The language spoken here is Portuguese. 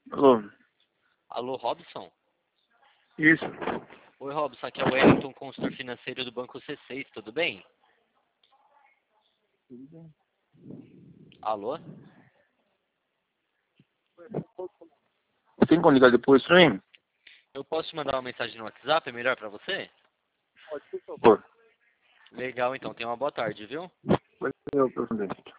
Alô? Alô, Robson? Isso. Oi, Robson, aqui é o Wellington, consultor financeiro do Banco C6, tudo bem? Tudo bem. Alô? Tem como ligar depois pra mim? Eu posso te mandar uma mensagem no WhatsApp, é melhor pra você? Pode, por favor. Legal, então, tenha uma boa tarde, viu? Vai ser eu, presidente.